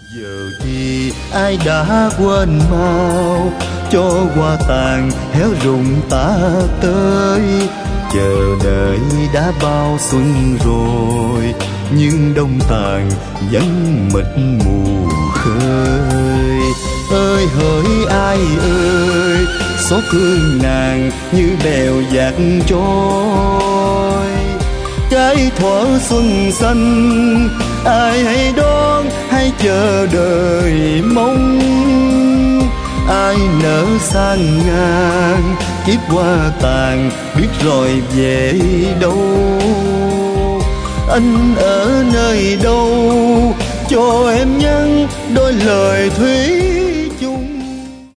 Giờ thì ai đã quên mau, cho hoa tàn héo rụng ta tới. Chờ đợi đã bao xuân rồi, nhưng đông tàn vẫn mịt mù khơi. Ơi hỡi ai ơi, xót thương nàng như bèo dạt trôi. Trái thuở xuân xanh ai hãy đón, hãy chờ đợi mong. Ai nở sang ngang kiếp hoa tàn, biết rồi về đâu. Anh ở nơi đâu cho em nhắn đôi lời thủy